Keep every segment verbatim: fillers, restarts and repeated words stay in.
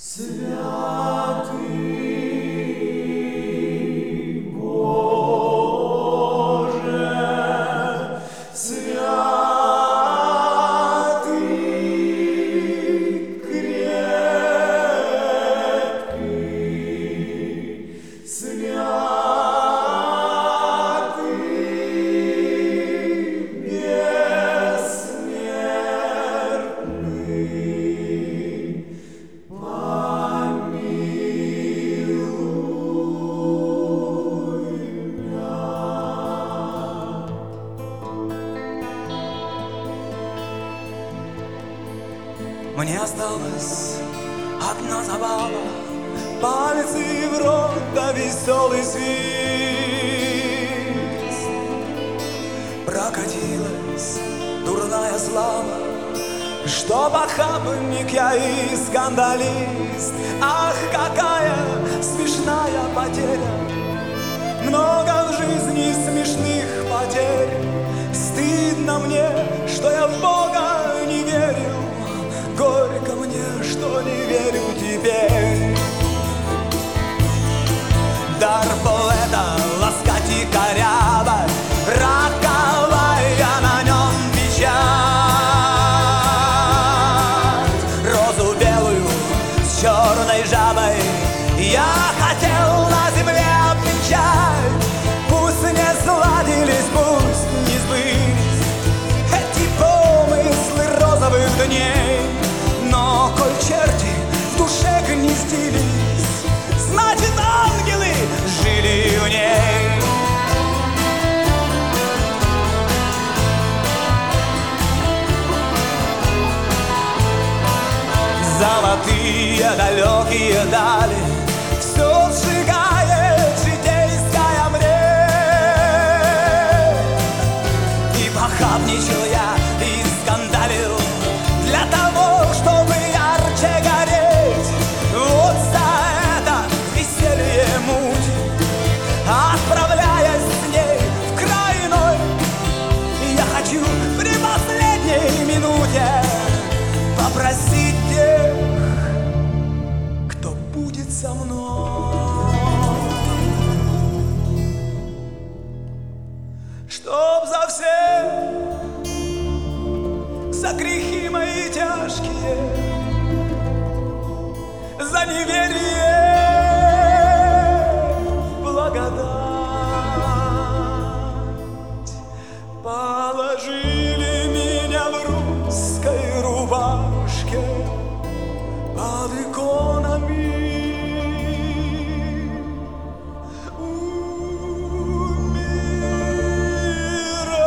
Святый Боже, святый крепкий, святый бессмертный, мне осталась одна забава, пальцы в рот да веселый свист. Прокатилась дурная слава, что похабник я и скандалист. Ах, какая смешная потеря! Много в жизни смешных потерь. Стыдно мне, что я в Бога не верил. Горько мне, что не верю теперь. Дар поэта ласкать и корябать, роковая на нем печать. Розу белую с черной жабой я хотел на земле обвенчать. Пусть не сладились, пусть не сбылись эти помыслы розовых дней. Но коль черти в душе гнездились, значит, ангелы жили в ней. Золотые далекие дали все сжигает житейская мрень. И похабничал я, и скандалил для того, чтобы ярче гореть. Вот за это веселье муть, отправляясь с ней в край иной, я хочу при последней минуте попросить тех, кто будет со мной, чтоб за все, за грехи мои тяжкие, за неверие благодать, положили меня в русской рубашке под иконами у мира.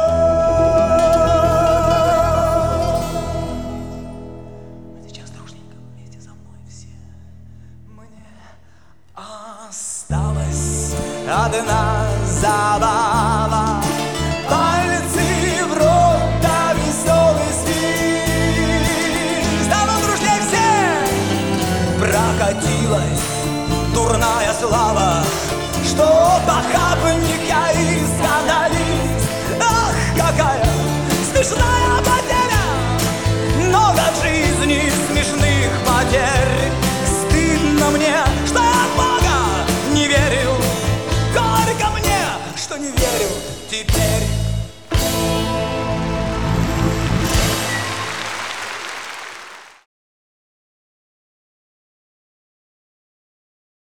Сейчас дружненько вместе со мной все. Мне осталась одна забава, пальцы в рот да веселый свист. Да ну дружней все! Прокатилась дурная слава, что похабник я и скандалист. Ах, какая смешная